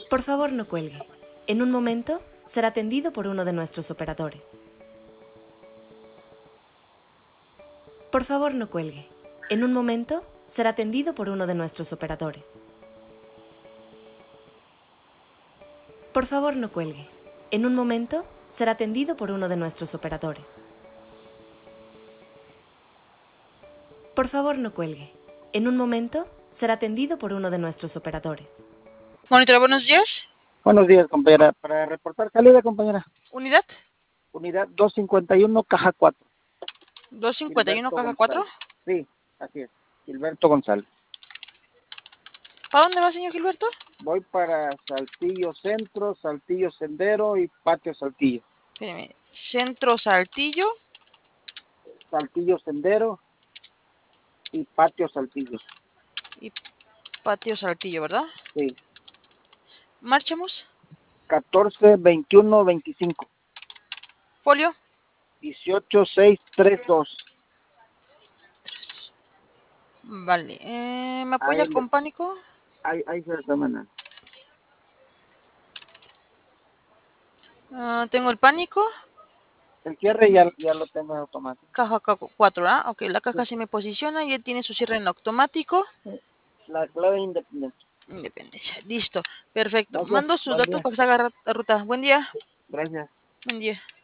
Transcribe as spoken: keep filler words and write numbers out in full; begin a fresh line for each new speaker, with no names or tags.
Por favor, no cuelgue. En un momento será atendido por uno de nuestros operadores. Por favor, no cuelgue. En un momento será atendido por uno de nuestros operadores. Por favor, no cuelgue. En un momento será atendido por uno de nuestros operadores. Por favor, no cuelgue. En un momento será atendido por uno de nuestros operadores.
Monitor, buenos días.
Buenos días, compañera. Para reportar salida, compañera.
Unidad
Unidad doscientos cincuenta y uno, caja cuatro.
doscientos cincuenta y uno,
Gilberto
caja cuatro.
González. Sí, así es. Gilberto González.
¿Para dónde va, señor Gilberto?
Voy para Saltillo Centro, Saltillo Sendero y Patio Saltillo.
Espérame. Centro Saltillo.
Saltillo Sendero y Patio Saltillo.
Y Patio Saltillo, ¿verdad?
Sí.
Marchemos.
catorce, veintiuno, veinticinco.
Folio.
dieciocho, seis, treinta y dos.
Vale. Eh, ¿Me apoya
Ahí,
con pánico?
ahí, ahí se toman.
Uh, tengo el pánico.
El cierre ya, ya lo tengo en automático.
Caja cuatro, ¿ah? Ok, la caja se me posiciona y él tiene su cierre en automático.
La clave independiente.
Independencia. Listo. Perfecto.
Gracias.
Mando sus
Buen
datos
día.
para que se haga la ruta. Buen día.
Gracias.
Buen día.